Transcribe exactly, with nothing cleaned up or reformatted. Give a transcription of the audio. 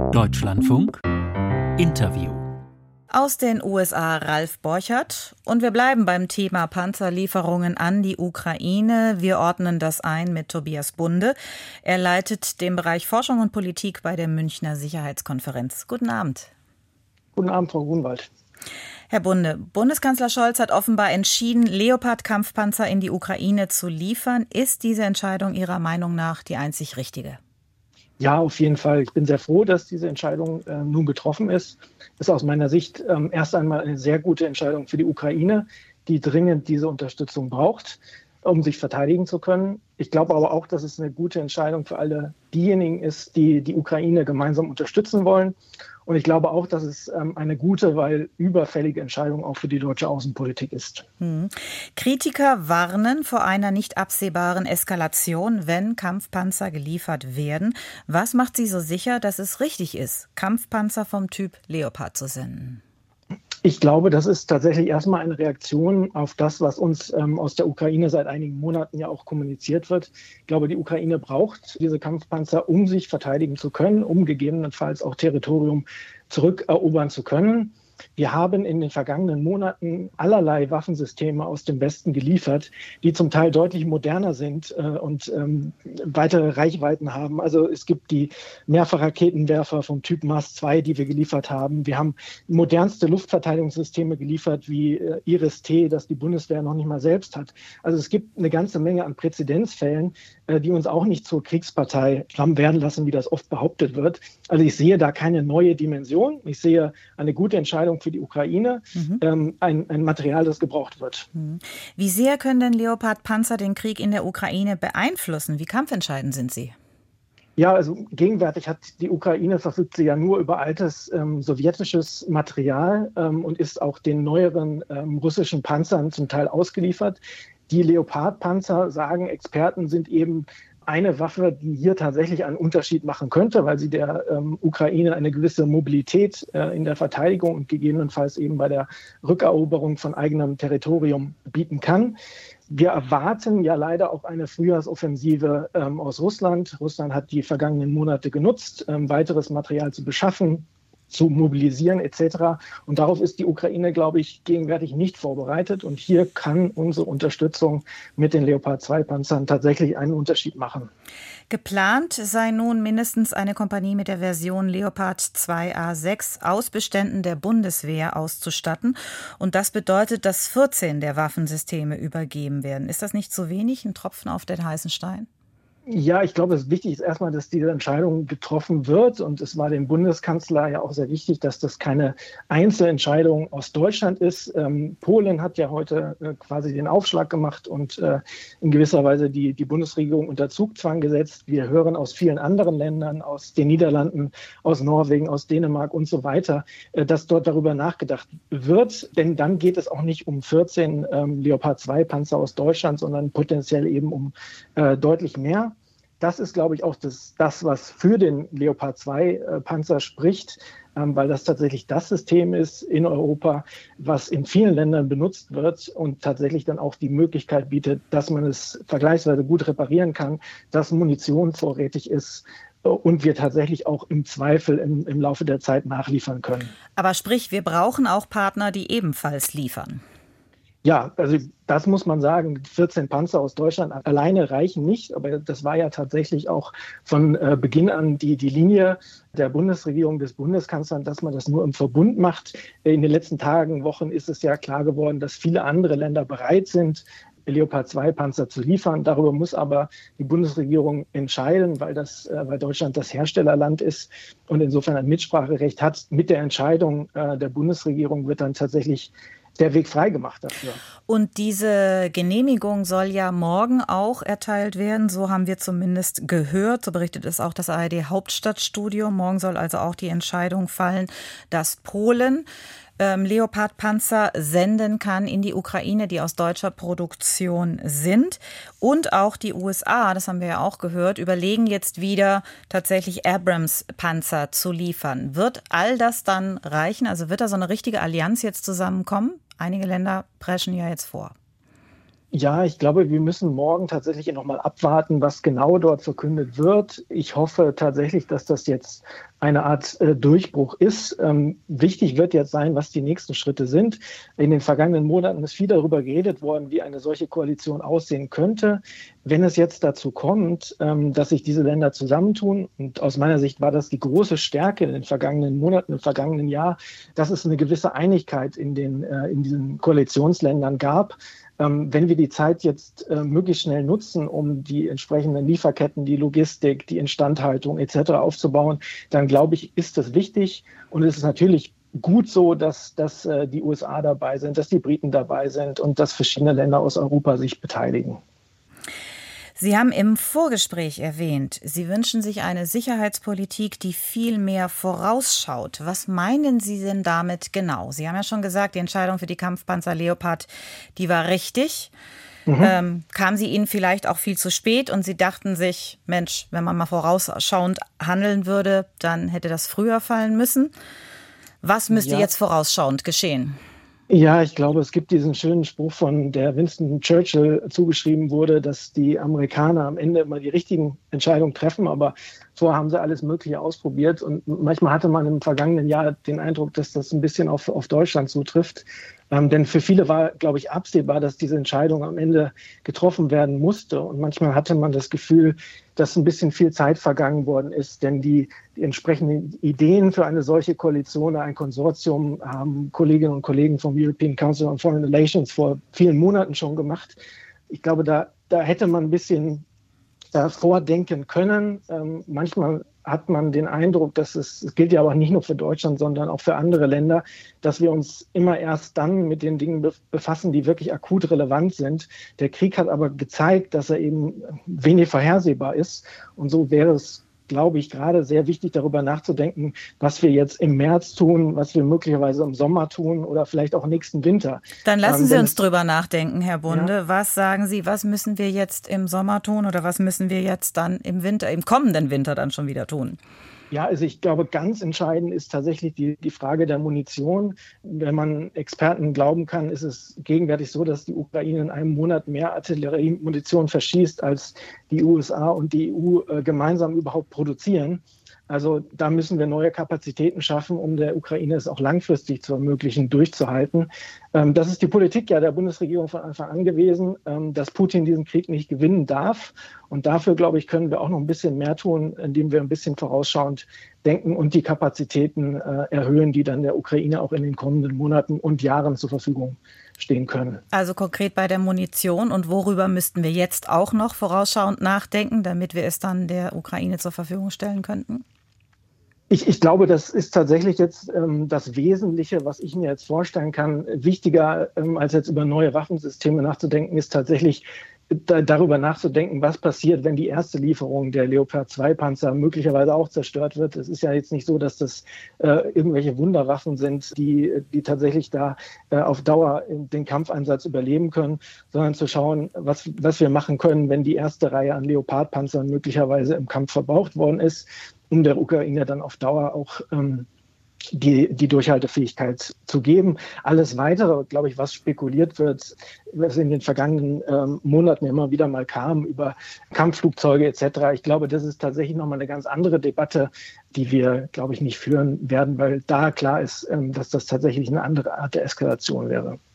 Deutschlandfunk Interview. Aus den U S A Ralf Borchert. Und wir bleiben beim Thema Panzerlieferungen an die Ukraine. Wir ordnen das ein mit Tobias Bunde. Er leitet den Bereich Forschung und Politik bei der Münchner Sicherheitskonferenz. Guten Abend. Guten Abend, Frau Grunwald. Herr Bunde, Bundeskanzler Scholz hat offenbar entschieden, Leopard-Kampfpanzer in die Ukraine zu liefern. Ist diese Entscheidung Ihrer Meinung nach die einzig richtige? Ja, auf jeden Fall. Ich bin sehr froh, dass diese Entscheidung äh, nun getroffen ist. Ist aus meiner Sicht ähm, erst einmal eine sehr gute Entscheidung für die Ukraine, die dringend diese Unterstützung braucht, um sich verteidigen zu können. Ich glaube aber auch, dass es eine gute Entscheidung für alle diejenigen ist, die die Ukraine gemeinsam unterstützen wollen. Und ich glaube auch, dass es ähm, eine gute, weil überfällige Entscheidung auch für die deutsche Außenpolitik ist. Hm. Kritiker warnen vor einer nicht absehbaren Eskalation, wenn Kampfpanzer geliefert werden. Was macht Sie so sicher, dass es richtig ist, Kampfpanzer vom Typ Leopard zu senden? Ich glaube, das ist tatsächlich erstmal eine Reaktion auf das, was uns ähm, aus der Ukraine seit einigen Monaten ja auch kommuniziert wird. Ich glaube, die Ukraine braucht diese Kampfpanzer, um sich verteidigen zu können, um gegebenenfalls auch Territorium zurückerobern zu können. Wir haben in den vergangenen Monaten allerlei Waffensysteme aus dem Westen geliefert, die zum Teil deutlich moderner sind äh, und ähm, weitere Reichweiten haben. Also es gibt die Mehrfachraketenwerfer vom Typ M A S zwei, die wir geliefert haben. Wir haben modernste Luftverteidigungssysteme geliefert wie äh, Iris-T, das die Bundeswehr noch nicht mal selbst hat. Also es gibt eine ganze Menge an Präzedenzfällen, äh, die uns auch nicht zur Kriegspartei haben werden lassen, wie das oft behauptet wird. Also ich sehe da keine neue Dimension. Ich sehe eine gute Entscheidung für die Ukraine, mhm. ähm, ein, ein Material, das gebraucht wird. Mhm. Wie sehr können denn Leopard-Panzer den Krieg in der Ukraine beeinflussen? Wie kampfentscheidend sind sie? Ja, also gegenwärtig hat die Ukraine, verfügt sie ja nur über altes ähm, sowjetisches Material ähm, und ist auch den neueren ähm, russischen Panzern zum Teil ausgeliefert. Die Leopard-Panzer, sagen Experten, sind eben eine Waffe, die hier tatsächlich einen Unterschied machen könnte, weil sie der ähm, Ukraine eine gewisse Mobilität äh, in der Verteidigung und gegebenenfalls eben bei der Rückeroberung von eigenem Territorium bieten kann. Wir erwarten ja leider auch eine Frühjahrsoffensive ähm, aus Russland. Russland hat die vergangenen Monate genutzt, ähm, weiteres Material zu beschaffen, zu mobilisieren et cetera. Und darauf ist die Ukraine, glaube ich, gegenwärtig nicht vorbereitet. Und hier kann unsere Unterstützung mit den Leopard zwei Panzern tatsächlich einen Unterschied machen. Geplant sei nun mindestens eine Kompanie mit der Version Leopard zwei A sechs aus Beständen der Bundeswehr auszustatten. Und das bedeutet, dass vierzehn der Waffensysteme übergeben werden. Ist das nicht zu wenig, ein Tropfen auf den heißen Stein? Ja, ich glaube, es ist wichtig ist erstmal, dass diese Entscheidung getroffen wird. Und es war dem Bundeskanzler ja auch sehr wichtig, dass das keine Einzelentscheidung aus Deutschland ist. Ähm, Polen hat ja heute äh, quasi den Aufschlag gemacht und äh, in gewisser Weise die, die Bundesregierung unter Zugzwang gesetzt. Wir hören aus vielen anderen Ländern, aus den Niederlanden, aus Norwegen, aus Dänemark und so weiter, äh, dass dort darüber nachgedacht wird. Denn dann geht es auch nicht um vierzehn ähm, Leopard zwei Panzer aus Deutschland, sondern potenziell eben um äh, deutlich mehr. Das ist, glaube ich, auch das, das was für den Leopard zwei äh, Panzer spricht, ähm, weil das tatsächlich das System ist in Europa, was in vielen Ländern benutzt wird und tatsächlich dann auch die Möglichkeit bietet, dass man es vergleichsweise gut reparieren kann, dass Munition vorrätig ist äh, und wir tatsächlich auch im Zweifel im, im Laufe der Zeit nachliefern können. Aber sprich, wir brauchen auch Partner, die ebenfalls liefern. Ja, also das muss man sagen, vierzehn Panzer aus Deutschland alleine reichen nicht, aber das war ja tatsächlich auch von äh, Beginn an die, die Linie der Bundesregierung, des Bundeskanzlers, dass man das nur im Verbund macht. In den letzten Tagen, Wochen ist es ja klar geworden, dass viele andere Länder bereit sind, Leopard zwei Panzer zu liefern. Darüber muss aber die Bundesregierung entscheiden, weil, das, äh, weil Deutschland das Herstellerland ist und insofern ein Mitspracherecht hat. Mit der Entscheidung äh, der Bundesregierung wird dann tatsächlich der Weg freigemacht dafür. Und diese Genehmigung soll ja morgen auch erteilt werden. So haben wir zumindest gehört. So berichtet es auch das A R D Hauptstadtstudio. Morgen soll also auch die Entscheidung fallen, dass Polen ähm, Leopard-Panzer senden kann in die Ukraine, die aus deutscher Produktion sind. Und auch die U S A, das haben wir ja auch gehört, überlegen jetzt wieder tatsächlich Abrams-Panzer zu liefern. Wird all das dann reichen? Also wird da so eine richtige Allianz jetzt zusammenkommen? Einige Länder preschen ja jetzt vor. Ja, ich glaube, wir müssen morgen tatsächlich noch mal abwarten, was genau dort verkündet wird. Ich hoffe tatsächlich, dass das jetzt eine Art äh, Durchbruch ist. Ähm, wichtig wird jetzt sein, was die nächsten Schritte sind. In den vergangenen Monaten ist viel darüber geredet worden, wie eine solche Koalition aussehen könnte. Wenn es jetzt dazu kommt, ähm, dass sich diese Länder zusammentun, und aus meiner Sicht war das die große Stärke in den vergangenen Monaten, im vergangenen Jahr, dass es eine gewisse Einigkeit in den, äh, in diesen Koalitionsländern gab. Wenn wir die Zeit jetzt äh, möglichst schnell nutzen, um die entsprechenden Lieferketten, die Logistik, die Instandhaltung et cetera aufzubauen, dann glaube ich, ist das wichtig. Und es ist natürlich gut so, dass, dass äh, die U S A dabei sind, dass die Briten dabei sind und dass verschiedene Länder aus Europa sich beteiligen. Sie haben im Vorgespräch erwähnt, Sie wünschen sich eine Sicherheitspolitik, die viel mehr vorausschaut. Was meinen Sie denn damit genau? Sie haben ja schon gesagt, die Entscheidung für die Kampfpanzer Leopard, die war richtig. Mhm. Ähm, kam sie Ihnen vielleicht auch viel zu spät und Sie dachten sich, Mensch, wenn man mal vorausschauend handeln würde, dann hätte das früher fallen müssen. Was müsste ja. jetzt vorausschauend geschehen? Ja, ich glaube, es gibt diesen schönen Spruch von der Winston Churchill zugeschrieben wurde, dass die Amerikaner am Ende immer die richtigen Entscheidungen treffen, aber vorher haben sie alles Mögliche ausprobiert und manchmal hatte man im vergangenen Jahr den Eindruck, dass das ein bisschen auf, auf Deutschland zutrifft. Ähm, denn für viele war, glaube ich, absehbar, dass diese Entscheidung am Ende getroffen werden musste. Und manchmal hatte man das Gefühl, dass ein bisschen viel Zeit vergangen worden ist. Denn die, die entsprechenden Ideen für eine solche Koalition, ein Konsortium, haben Kolleginnen und Kollegen vom European Council on Foreign Relations vor vielen Monaten schon gemacht. Ich glaube, da, da hätte man ein bisschen äh, vordenken können. Ähm, manchmal hat man den Eindruck, dass es, es gilt ja aber nicht nur für Deutschland, sondern auch für andere Länder, dass wir uns immer erst dann mit den Dingen befassen, die wirklich akut relevant sind. Der Krieg hat aber gezeigt, dass er eben wenig vorhersehbar ist. Und so wäre es, glaube ich, gerade sehr wichtig, darüber nachzudenken, was wir jetzt im März tun, was wir möglicherweise im Sommer tun oder vielleicht auch nächsten Winter. Dann lassen ähm, Sie uns drüber nachdenken, Herr Bunde. Ja. Was sagen Sie, was müssen wir jetzt im Sommer tun oder was müssen wir jetzt dann im Winter, im kommenden Winter dann schon wieder tun? Ja, also ich glaube, ganz entscheidend ist tatsächlich die, die Frage der Munition. Wenn man Experten glauben kann, ist es gegenwärtig so, dass die Ukraine in einem Monat mehr Artilleriemunition verschießt, als die U S A und die E U äh, gemeinsam überhaupt produzieren. Also da müssen wir neue Kapazitäten schaffen, um der Ukraine es auch langfristig zu ermöglichen, durchzuhalten. Ähm, das ist die Politik ja der Bundesregierung von Anfang an gewesen, ähm, dass Putin diesen Krieg nicht gewinnen darf. Und dafür, glaube ich, können wir auch noch ein bisschen mehr tun, indem wir ein bisschen vorausschauend denken und die Kapazitäten äh, erhöhen, die dann der Ukraine auch in den kommenden Monaten und Jahren zur Verfügung stehen können. Also konkret bei der Munition und worüber müssten wir jetzt auch noch vorausschauend nachdenken, damit wir es dann der Ukraine zur Verfügung stellen könnten? Ich, ich glaube, das ist tatsächlich jetzt ähm, das Wesentliche, was ich mir jetzt vorstellen kann. Wichtiger ähm, als jetzt über neue Waffensysteme nachzudenken, ist tatsächlich da, darüber nachzudenken, was passiert, wenn die erste Lieferung der Leopard zwei Panzer möglicherweise auch zerstört wird. Es ist ja jetzt nicht so, dass das äh, irgendwelche Wunderwaffen sind, die, die tatsächlich da äh, auf Dauer den Kampfeinsatz überleben können, sondern zu schauen, was, was wir machen können, wenn die erste Reihe an Leopard-Panzern möglicherweise im Kampf verbraucht worden ist, um der Ukraine dann auf Dauer auch ähm, die, die Durchhaltefähigkeit zu geben. Alles Weitere, glaube ich, was spekuliert wird, was in den vergangenen ähm, Monaten immer wieder mal kam, über Kampfflugzeuge et cetera. Ich glaube, das ist tatsächlich nochmal eine ganz andere Debatte, die wir, glaube ich, nicht führen werden, weil da klar ist, ähm, dass das tatsächlich eine andere Art der Eskalation wäre.